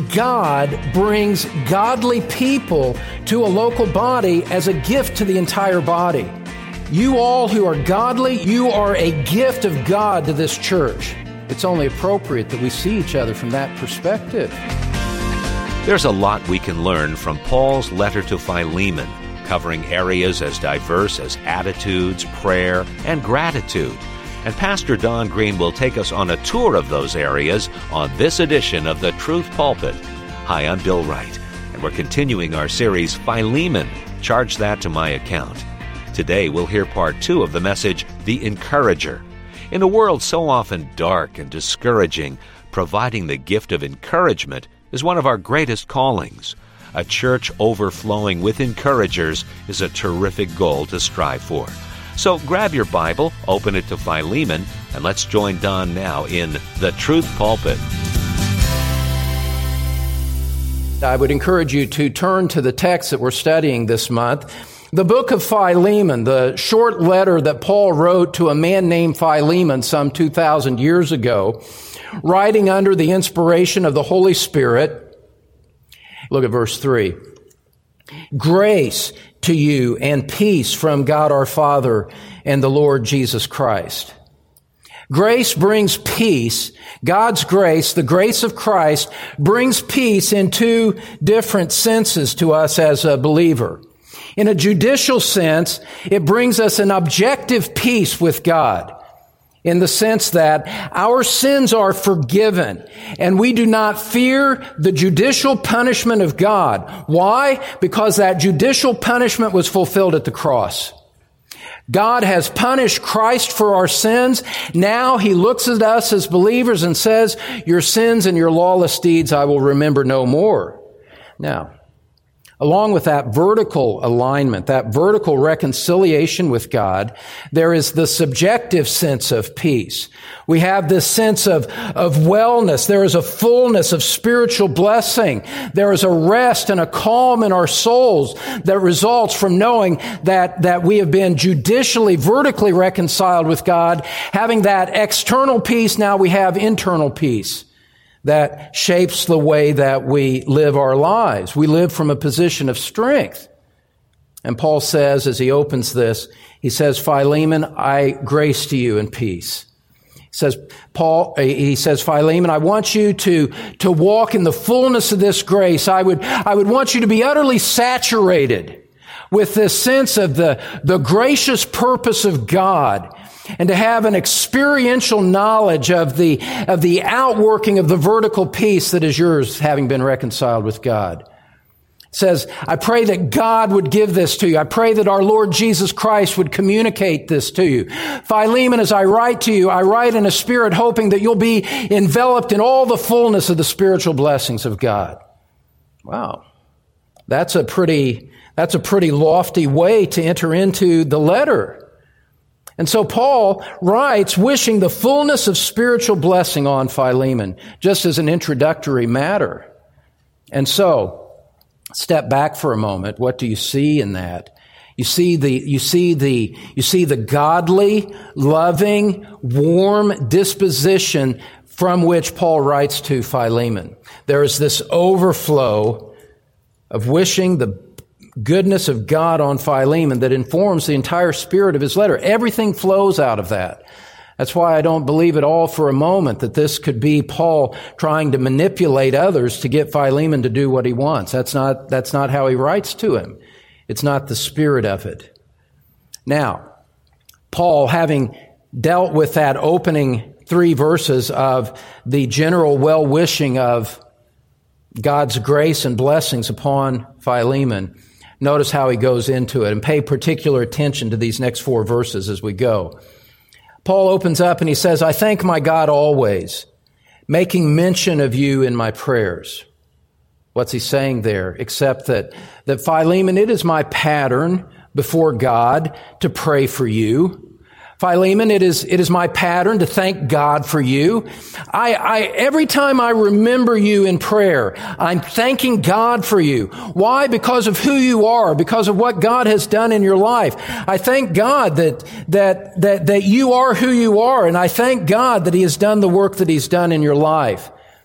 God brings godly people to a local body as a gift to the entire body. You all who are godly, you are a gift of God to this church. It's only appropriate that we see each other from that perspective. There's a lot we can learn from Paul's letter to Philemon, covering areas as diverse as attitudes, prayer, and gratitude. And Pastor Don Green will take us on a tour of those areas on this edition of The Truth Pulpit. Hi, I'm Bill Wright, and we're continuing our series, Philemon, Charge That to My Account. Today, we'll hear part 2 of the message, The Encourager. In a world so often dark and discouraging, providing the gift of encouragement is one of our greatest callings. A church overflowing with encouragers is a terrific goal to strive for. So grab your Bible, open it to Philemon, and let's join Don now in The Truth Pulpit. I would encourage you to turn to the text that we're studying this month. The book of Philemon, the short letter that Paul wrote to a man named Philemon some 2,000 years ago, writing under the inspiration of the Holy Spirit. Look at verse 3. Grace to you and peace from God our Father and the Lord Jesus Christ. Grace brings peace. God's grace, the grace of Christ, brings peace in two different senses to us as a believer. In a judicial sense, it brings us an objective peace with God, in the sense that our sins are forgiven and we do not fear the judicial punishment of God. Why? Because that judicial punishment was fulfilled at the cross. God has punished Christ for our sins. Now He looks at us as believers and says, your sins and your lawless deeds I will remember no more. Now, along with that vertical alignment, that vertical reconciliation with God, there is the subjective sense of peace. We have this sense of wellness. There is a fullness of spiritual blessing. There is a rest and a calm in our souls that results from knowing that we have been judicially, vertically reconciled with God. Having that external peace, now we have internal peace that shapes the way that we live our lives. We live from a position of strength. And Paul says, as he opens this, he says, Philemon, I grace to you and peace. He says, Philemon, I want you to walk in the fullness of this grace. I would want you to be utterly saturated with this sense of the gracious purpose of God, and to have an experiential knowledge of the outworking of the vertical peace that is yours, having been reconciled with God. It says, I pray that God would give this to you. I pray that our Lord Jesus Christ would communicate this to you. Philemon, as I write to you, I write in a spirit hoping that you'll be enveloped in all the fullness of the spiritual blessings of God. Wow. That's a pretty lofty way to enter into the letter. And so Paul writes, wishing the fullness of spiritual blessing on Philemon, just as an introductory matter. And so, step back for a moment. What do you see in that? You see the godly, loving, warm disposition from which Paul writes to Philemon. There is this overflow of wishing the goodness of God on Philemon that informs the entire spirit of his letter. Everything flows out of that. That's why I don't believe at all for a moment that this could be Paul trying to manipulate others to get Philemon to do what he wants. That's not how he writes to him. It's not the spirit of it. Now, Paul, having dealt with that opening 3 verses of the general well-wishing of God's grace and blessings upon Philemon, notice how he goes into it, and pay particular attention to these next 4 verses as we go. Paul opens up and he says, I thank my God always, making mention of you in my prayers. What's he saying there? Except that Philemon, it is my pattern before God to pray for you. Philemon, it is my pattern to thank God for you. Every time I remember you in prayer, I'm thanking God for you. Why? Because of who you are, because of what God has done in your life. I thank God that you are who you are, and I thank God that He has done the work that He's done in your life.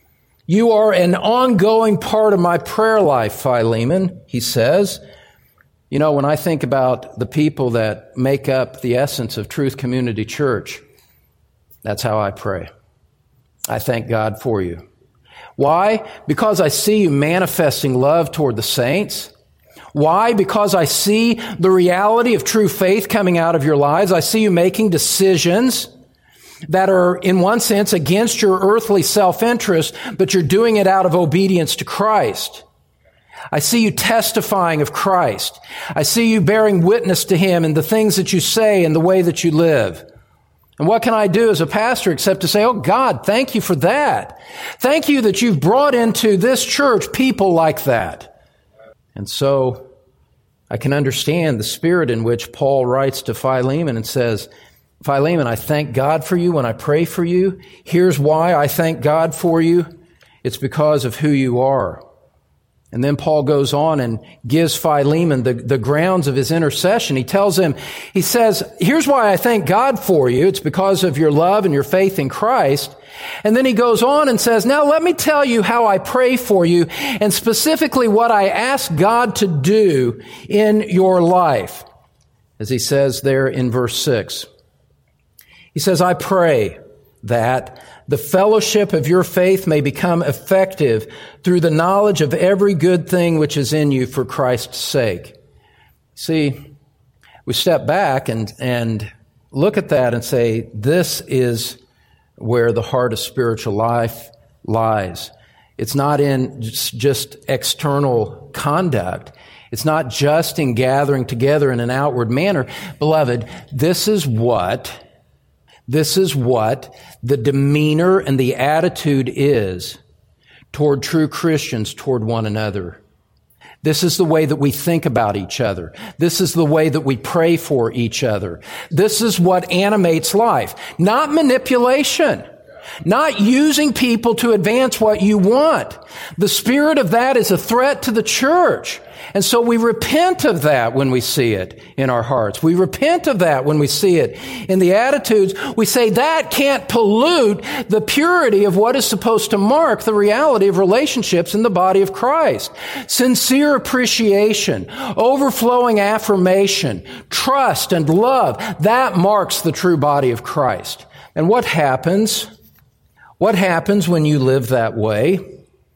You are an ongoing part of my prayer life, Philemon, he says. You know, when I think about the people that make up the essence of Truth Community Church, that's how I pray. I thank God for you. Why? Because I see you manifesting love toward the saints. Why? Because I see the reality of true faith coming out of your lives. I see you making decisions that are, in one sense, against your earthly self-interest, but you're doing it out of obedience to Christ. I see you testifying of Christ. I see you bearing witness to Him in the things that you say and the way that you live. And what can I do as a pastor except to say, oh God, thank you for that. Thank you that you've brought into this church people like that. And so I can understand the spirit in which Paul writes to Philemon and says, Philemon, I thank God for you when I pray for you. Here's why I thank God for you. It's because of who you are. And then Paul goes on and gives Philemon the grounds of his intercession. He tells him, he says, here's why I thank God for you. It's because of your love and your faith in Christ. And then he goes on and says, now let me tell you how I pray for you and specifically what I ask God to do in your life. As he says there in verse 6. He says, I pray that the fellowship of your faith may become effective through the knowledge of every good thing which is in you for Christ's sake. See, we step back and look at that and say, this is where the heart of spiritual life lies. It's not in just external conduct. It's not just in gathering together in an outward manner. Beloved, this is what the demeanor and the attitude is toward true Christians toward one another. This is the way that we think about each other. This is the way that we pray for each other. This is what animates life. Not manipulation. Not using people to advance what you want. The spirit of that is a threat to the church. And so we repent of that when we see it in our hearts. We repent of that when we see it in the attitudes. We say that can't pollute the purity of what is supposed to mark the reality of relationships in the body of Christ. Sincere appreciation, overflowing affirmation, trust and love, that marks the true body of Christ. And what happens? What happens when you live that way?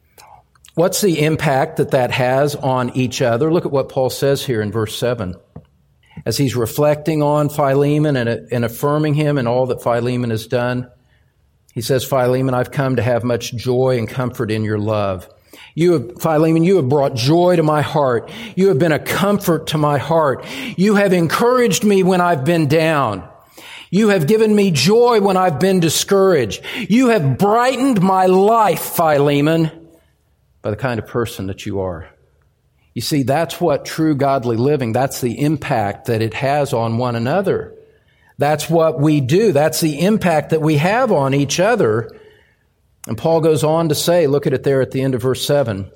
What's the impact that has on each other? Look at what Paul says here in verse 7. As he's reflecting on Philemon and affirming him and all that Philemon has done, he says, Philemon, I've come to have much joy and comfort in your love. Philemon, you have brought joy to my heart. You have been a comfort to my heart. You have encouraged me when I've been down. You have given me joy when I've been discouraged. You have brightened my life, Philemon, by the kind of person that you are. You see, that's what true godly living, that's the impact that it has on one another. That's what we do. That's the impact that we have on each other. And Paul goes on to say, look at it there at the end of verse 7.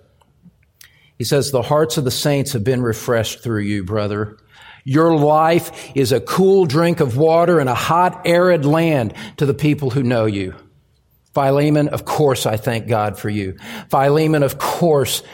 He says, the hearts of the saints have been refreshed through you, brother. Your life is a cool drink of water in a hot, arid land to the people who know you. Philemon, of course I thank God for you. Philemon, of course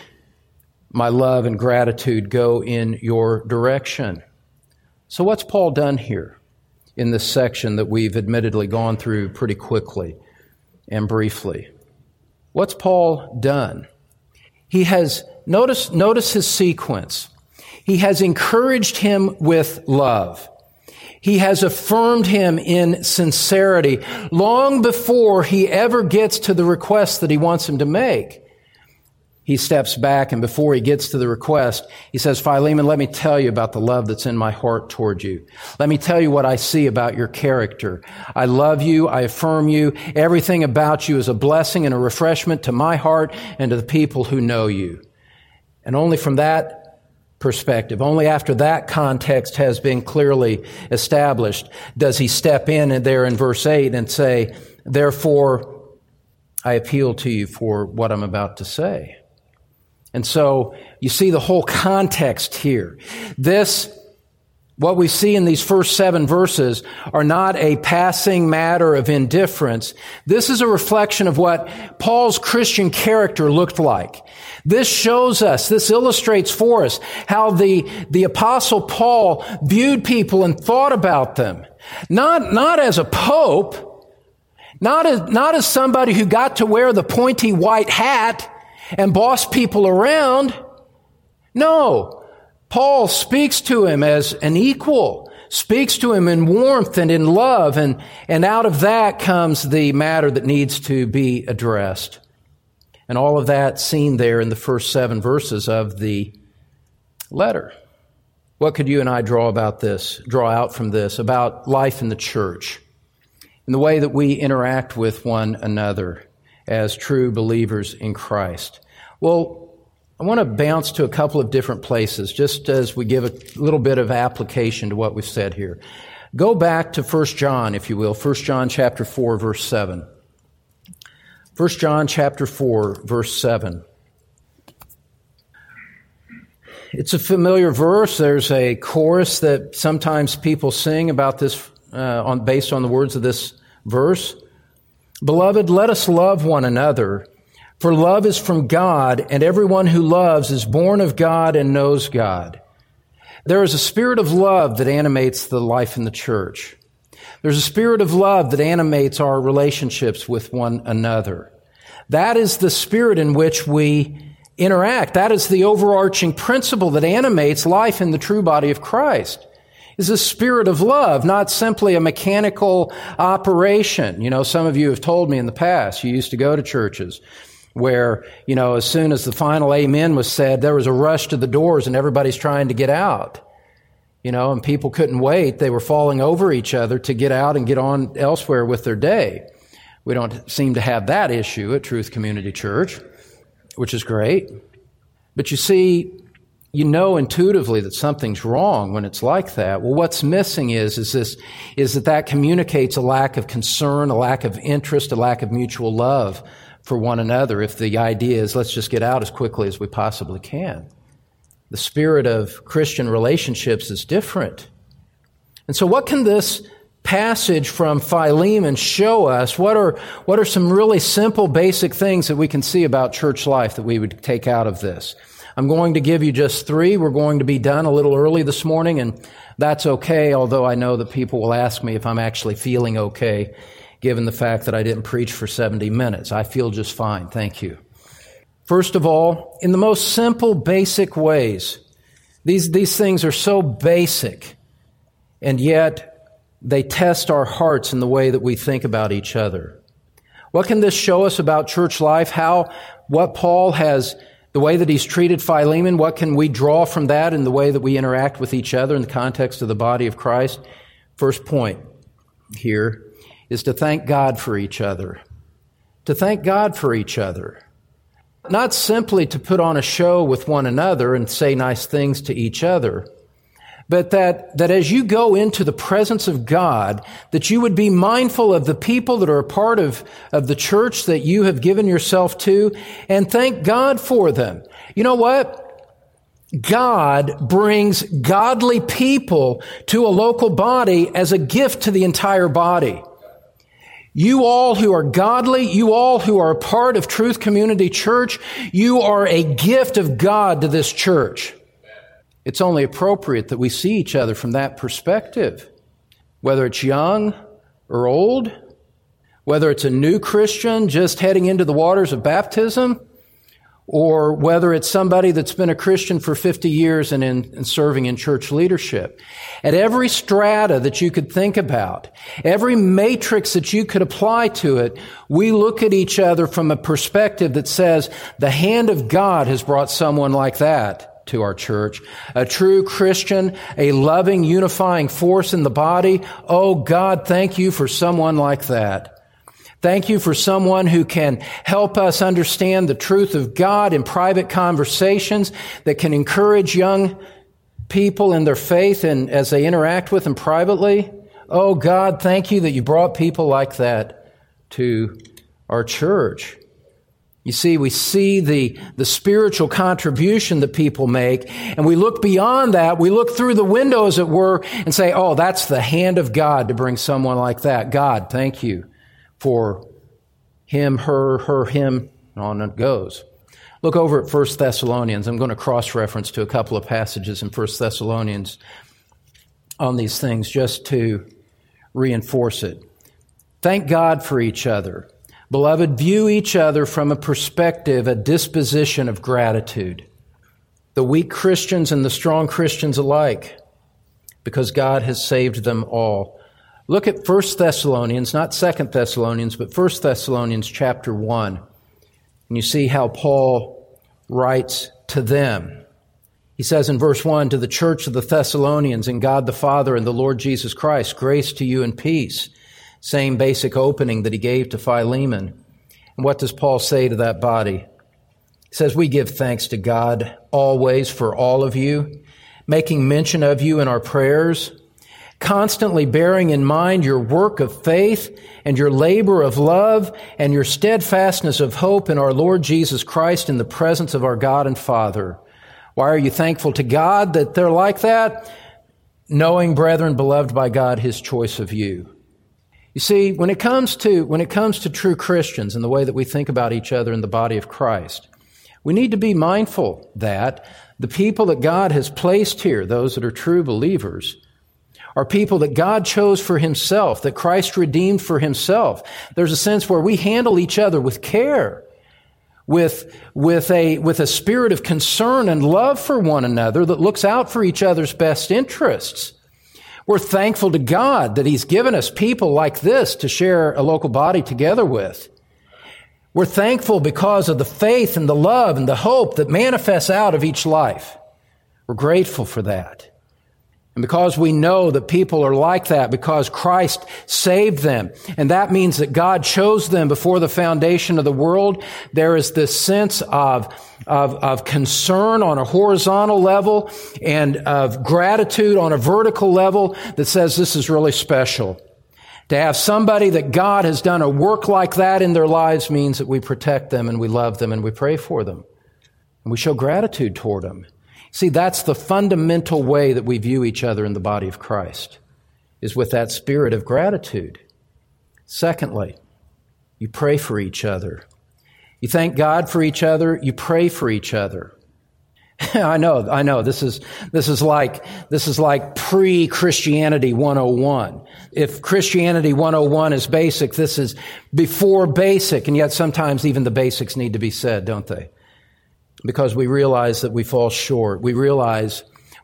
my love and gratitude go in your direction. So what's Paul done here in this section that we've admittedly gone through pretty quickly and briefly? What's Paul done? He has, notice his sequence. He has encouraged him with love. He has affirmed him in sincerity long before he ever gets to the request that he wants him to make. He steps back, and before he gets to the request, he says, Philemon, let me tell you about the love that's in my heart toward you. Let me tell you what I see about your character. I love you. I affirm you. Everything about you is a blessing and a refreshment to my heart and to the people who know you. And only from that perspective, only after that context has been clearly established, does he step in there in verse 8 and say, therefore, I appeal to you for what I'm about to say. And so you see the whole context here. This What we see in these first 7 verses are not a passing matter of indifference. This is a reflection of what Paul's Christian character looked like. This shows us, this illustrates for us how the Apostle Paul viewed people and thought about them. Not as a pope, not as somebody who got to wear the pointy white hat and boss people around. No. Paul speaks to him as an equal, speaks to him in warmth and in love, and out of that comes the matter that needs to be addressed. And all of that seen there in the first 7 verses of the letter. What could you and I draw out from this, about life in the church, and the way that we interact with one another as true believers in Christ? Well, I want to bounce to a couple of different places, just as we give a little bit of application to what we've said here. Go back to 1 John, if you will, 1 John chapter 4, verse 7. 1 John chapter 4, verse 7. It's a familiar verse. There's a chorus that sometimes people sing about this based on the words of this verse. Beloved, let us love one another, for love is from God, and everyone who loves is born of God and knows God. There is a spirit of love that animates the life in the church. There's a spirit of love that animates our relationships with one another. That is the spirit in which we interact. That is the overarching principle that animates life in the true body of Christ. Is a spirit of love, not simply a mechanical operation. You know, some of you have told me in the past, you used to go to churches where, you know, as soon as the final amen was said, there was a rush to the doors and everybody's trying to get out. You know, and people couldn't wait. They were falling over each other to get out and get on elsewhere with their day. We don't seem to have that issue at Truth Community Church, which is great. But you see, you know intuitively that something's wrong when it's like that. Well, what's missing is that communicates a lack of concern, a lack of interest, a lack of mutual love for one another, if the idea is let's just get out as quickly as we possibly can. The spirit of Christian relationships is different. And so what can this passage from Philemon show us? What are some really simple, basic things that we can see about church life that we would take out of this? I'm going to give you just 3. We're going to be done a little early this morning, and that's okay, although I know that people will ask me if I'm actually feeling okay, given the fact that I didn't preach for 70 minutes. I feel just fine, thank you. First of all, in the most simple, basic ways, these things are so basic, and yet they test our hearts in the way that we think about each other. What can this show us about church life? What Paul has, the way that he's treated Philemon, what can we draw from that in the way that we interact with each other in the context of the body of Christ? First point here is to thank God for each other. To thank God for each other. Not simply to put on a show with one another and say nice things to each other, but that as you go into the presence of God, that you would be mindful of the people that are a part of the church that you have given yourself to, and thank God for them. You know what? God brings godly people to a local body as a gift to the entire body. You all who are godly, you all who are a part of Truth Community Church, you are a gift of God to this church. It's only appropriate that we see each other from that perspective. Whether it's young or old, whether it's a new Christian just heading into the waters of baptism, or whether it's somebody that's been a Christian for 50 years and serving in church leadership. At every strata that you could think about, every matrix that you could apply to it, we look at each other from a perspective that says the hand of God has brought someone like that to our church. A true Christian, a loving, unifying force in the body. Oh God, thank you for someone like that. Thank you for someone who can help us understand the truth of God in private conversations, that can encourage young people in their faith and as they interact with them privately. Oh God, thank you that you brought people like that to our church. You see, we see the spiritual contribution that people make, and we look beyond that. We look through the window, as it were, and say, oh, that's the hand of God to bring someone like that. God, thank you for him, her, him, and on it goes. Look over at 1 Thessalonians. I'm going to cross-reference to a couple of passages in 1 Thessalonians on these things just to reinforce it. Thank God for each other. Beloved, view each other from a perspective, a disposition of gratitude. The weak Christians and the strong Christians alike, because God has saved them all. Look at 1 Thessalonians, not 2 Thessalonians, but 1 Thessalonians chapter 1. And you see how Paul writes to them. He says in verse 1, to the church of the Thessalonians, in God the Father and the Lord Jesus Christ, grace to you and peace. Same basic opening that he gave to Philemon. And what does Paul say to that body? He says, we give thanks to God always for all of you, making mention of you in our prayers, constantly bearing in mind your work of faith and your labor of love and your steadfastness of hope in our Lord Jesus Christ in the presence of our God and Father. Why are you thankful to God that they're like that? Knowing, brethren, beloved by God, his choice of you. You see, when it comes to true Christians and the way that we think about each other in the body of Christ, we need to be mindful that the people that God has placed here, those that are true believers, are people that God chose for himself, that Christ redeemed for himself. There's a sense where we handle each other with care, with a spirit of concern and love for one another that looks out for each other's best interests. We're thankful to God that he's given us people like this to share a local body together with. We're thankful because of the faith and the love and the hope that manifests out of each life. We're grateful for that. And because we know that people are like that, because Christ saved them, and that means that God chose them before the foundation of the world, there is this sense of concern on a horizontal level and of gratitude on a vertical level that says this is really special. To have somebody that God has done a work like that in their lives means that we protect them and we love them and we pray for them. And we show gratitude toward them. See, that's the fundamental way that we view each other in the body of Christ, is with that spirit of gratitude. Secondly, you pray for each other. You thank God for each other. You pray for each other. I know. This is like pre-Christianity 101. If Christianity 101 is basic, this is before basic, and yet sometimes even the basics need to be said, don't they? Because we realize that we fall short. We realize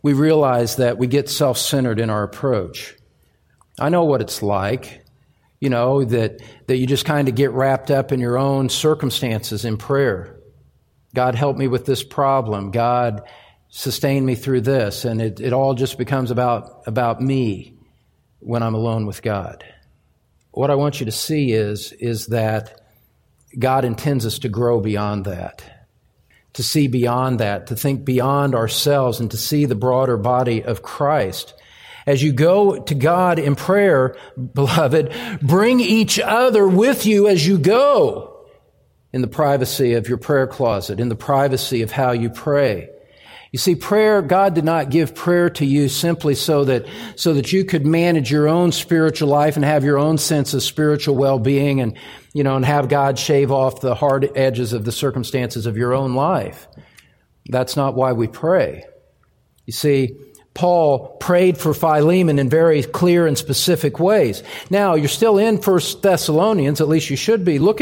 that we get self-centered in our approach. I know what it's like, that you just kind of get wrapped up in your own circumstances in prayer. God, help me with this problem. God, sustain me through this. And it all just becomes about me when I'm alone with God. What I want you to see is that God intends us to grow beyond that. To see beyond that, to think beyond ourselves, and to see the broader body of Christ. As you go to God in prayer, beloved, bring each other with you as you go in the privacy of your prayer closet, in the privacy of how you pray. You see, prayer, God did not give prayer to you simply so that you could manage your own spiritual life and have your own sense of spiritual well-being and have God shave off the hard edges of the circumstances of your own life. That's not why we pray. You see, Paul prayed for Philemon in very clear and specific ways. Now, you're still in 1 Thessalonians, at least you should be. Look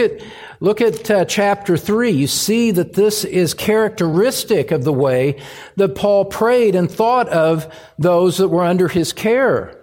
at chapter 3. You see that this is characteristic of the way that Paul prayed and thought of those that were under his care.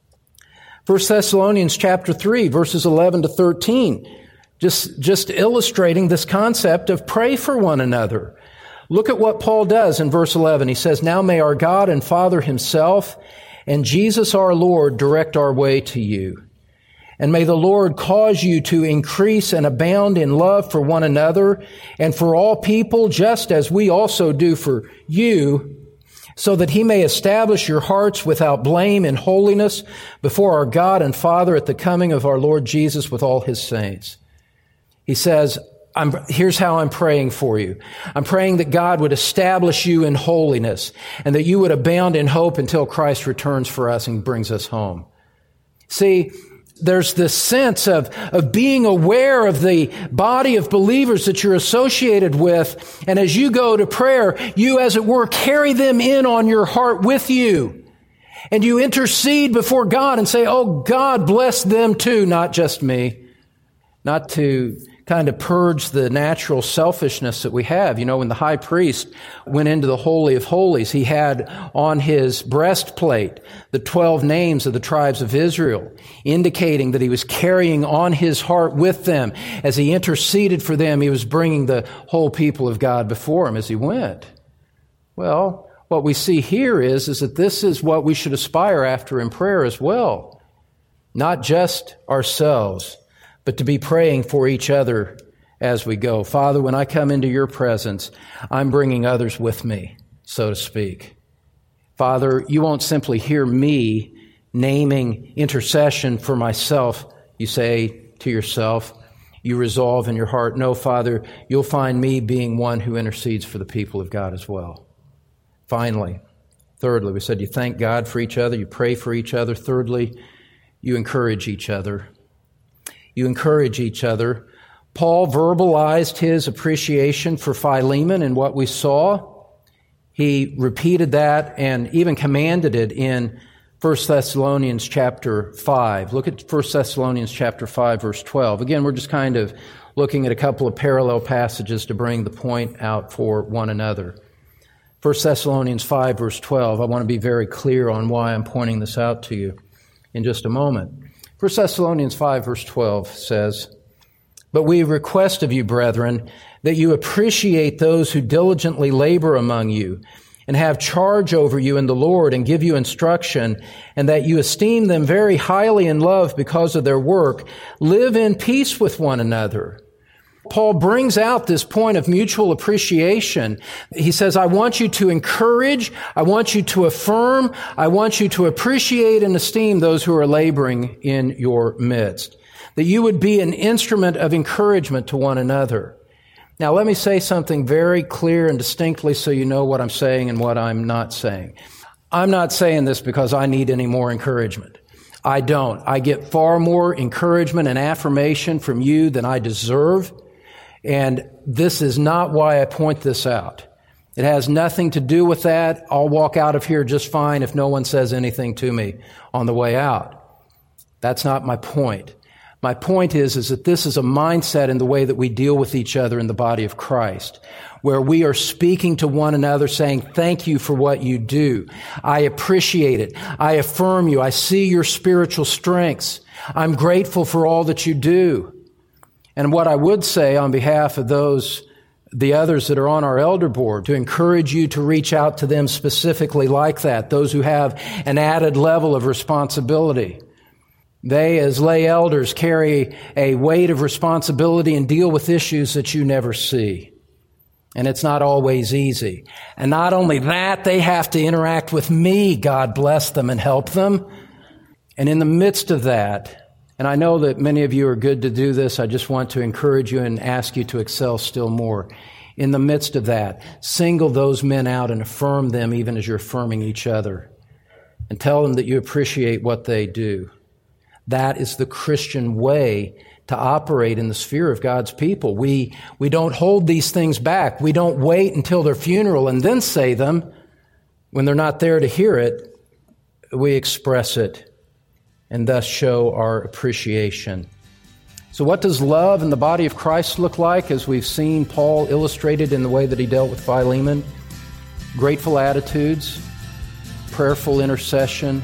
1 Thessalonians chapter 3, verses 11 to 13, just illustrating this concept of pray for one another. Look at what Paul does in verse 11. He says, now may our God and Father himself and Jesus our Lord direct our way to you. And may the Lord cause you to increase and abound in love for one another and for all people, just as we also do for you, so that he may establish your hearts without blame in holiness before our God and Father at the coming of our Lord Jesus with all his saints. He says, here's how I'm praying for you. I'm praying that God would establish you in holiness and that you would abound in hope until Christ returns for us and brings us home. See, there's this sense of being aware of the body of believers that you're associated with. And as you go to prayer, you, as it were, carry them in on your heart with you. And you intercede before God and say, oh, God, bless them too, not just me. Not to kind of purge the natural selfishness that we have. You know, when the high priest went into the Holy of Holies, he had on his breastplate the 12 names of the tribes of Israel, indicating that he was carrying on his heart with them. As he interceded for them, he was bringing the whole people of God before him as he went. Well, what we see here is that this is what we should aspire after in prayer as well. Not just ourselves, but to be praying for each other as we go. Father, when I come into your presence, I'm bringing others with me, so to speak. Father, you won't simply hear me naming intercession for myself. You say to yourself, you resolve in your heart, no, Father, you'll find me being one who intercedes for the people of God as well. Finally, thirdly, we said you thank God for each other, you pray for each other. Thirdly, you encourage each other. You encourage each other. Paul verbalized his appreciation for Philemon and what we saw. He repeated that and even commanded it in 1 Thessalonians chapter 5. Look at 1 Thessalonians chapter 5, verse 12. Again, we're just kind of looking at a couple of parallel passages to bring the point out for one another. 1 Thessalonians 5, verse 12. I want to be very clear on why I'm pointing this out to you in just a moment. 1 Thessalonians 5, verse 12 says, "But we request of you, brethren, that you appreciate those who diligently labor among you and have charge over you in the Lord and give you instruction, and that you esteem them very highly in love because of their work. Live in peace with one another." Paul brings out this point of mutual appreciation. He says, I want you to encourage, I want you to affirm, I want you to appreciate and esteem those who are laboring in your midst. That you would be an instrument of encouragement to one another. Now, let me say something very clear and distinctly so you know what I'm saying and what I'm not saying. I'm not saying this because I need any more encouragement. I don't. I get far more encouragement and affirmation from you than I deserve. And this is not why I point this out. It has nothing to do with that. I'll walk out of here just fine if no one says anything to me on the way out. That's not my point. My point is that this is a mindset in the way that we deal with each other in the body of Christ, where we are speaking to one another saying, thank you for what you do. I appreciate it. I affirm you. I see your spiritual strengths. I'm grateful for all that you do. And what I would say on behalf of the others that are on our elder board, to encourage you to reach out to them specifically like that, those who have an added level of responsibility. They, as lay elders, carry a weight of responsibility and deal with issues that you never see. And it's not always easy. And not only that, they have to interact with me, God bless them, and help them. And in the midst of that, and I know that many of you are good to do this. I just want to encourage you and ask you to excel still more. In the midst of that, single those men out and affirm them even as you're affirming each other. And tell them that you appreciate what they do. That is the Christian way to operate in the sphere of God's people. We don't hold these things back. We don't wait until their funeral and then say them. When they're not there to hear it, we express it and thus show our appreciation. So what does love in the body of Christ look like, as we've seen Paul illustrated in the way that he dealt with Philemon? Grateful attitudes, prayerful intercession,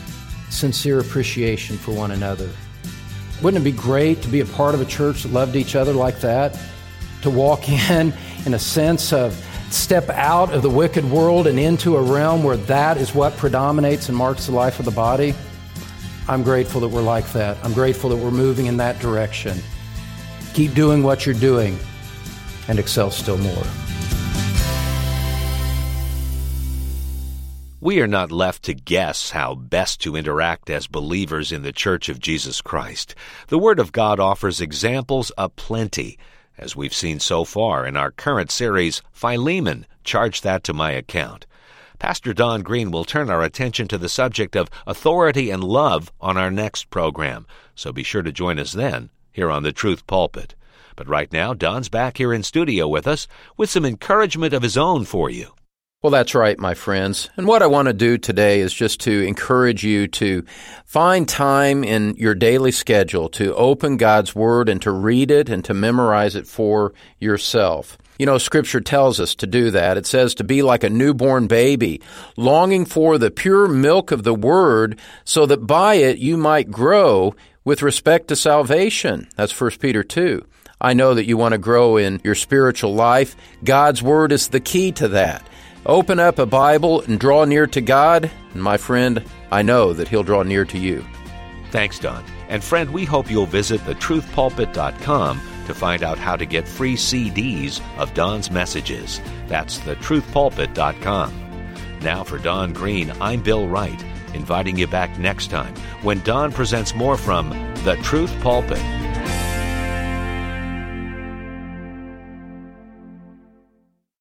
sincere appreciation for one another. Wouldn't it be great to be a part of a church that loved each other like that? To walk in a sense of step out of the wicked world and into a realm where that is what predominates and marks the life of the body? I'm grateful that we're like that. I'm grateful that we're moving in that direction. Keep doing what you're doing and excel still more. We are not left to guess how best to interact as believers in the Church of Jesus Christ. The Word of God offers examples aplenty. as we've seen so far in our current series, Philemon, Charge That to My Account. Pastor Don Green will turn our attention to the subject of authority and love on our next program, so be sure to join us then here on the Truth Pulpit. But right now, Don's back here in studio with us with some encouragement of his own for you. Well, that's right, my friends. And what I want to do today is just to encourage you to find time in your daily schedule to open God's Word and to read it and to memorize it for yourself. You know, Scripture tells us to do that. It says to be like a newborn baby, longing for the pure milk of the Word, so that by it you might grow with respect to salvation. That's 1 Peter 2. I know that you want to grow in your spiritual life. God's Word is the key to that. Open up a Bible and draw near to God, and my friend, I know that He'll draw near to you. Thanks, Don. And friend, we hope you'll visit thetruthpulpit.com to find out how to get free CDs of Don's messages. That's thetruthpulpit.com. Now for Don Green, I'm Bill Wright, inviting you back next time when Don presents more from The Truth Pulpit.